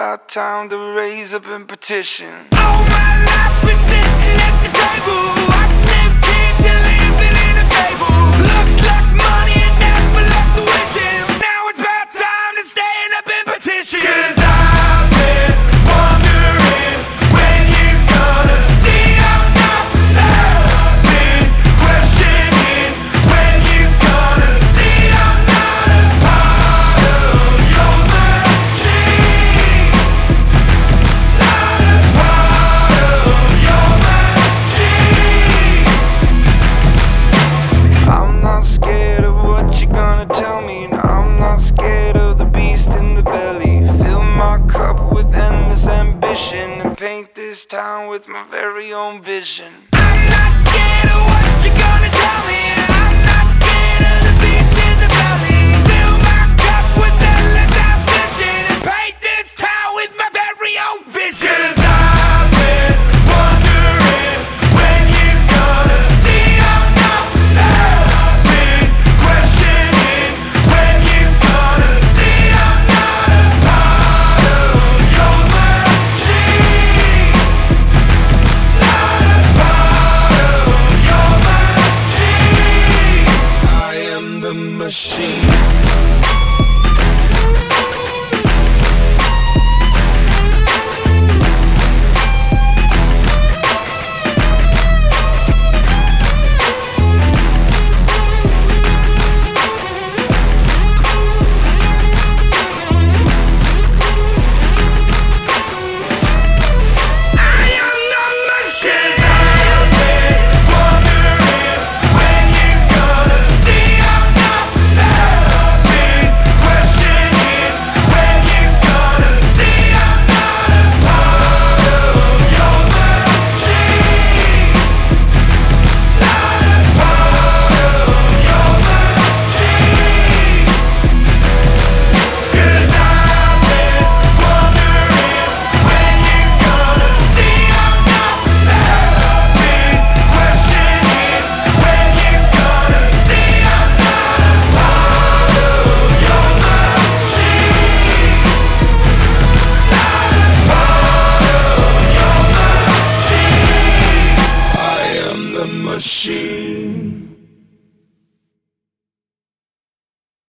about time to raise up and petition. All my life been sitting at the table, watching them kids and living in a fable. Looks like money and never left the wishing. Now it's about time to stand up and petition. 'Cause I've been wondering when you gonna see I'm not for sale. Been questioning when you gonna see I'm not a part of your machine. Not a part of your machine. I'm not scared of what you're gonna tell me, and I'm not scared of the beast in the belly. Fill my cup with endless ambition and paint this town with my very own vision. I'm not scared of what you're gonna tell me. I'm not scared of the beast in the belly. Fill my cup with endless ambition and paint this town with my very own vision. 'Cause I've been wondering when you gonna see I'm not for sale. Been questioning when you gonna see I'm not a part of your machine. Not a part of your machine. I am the machine.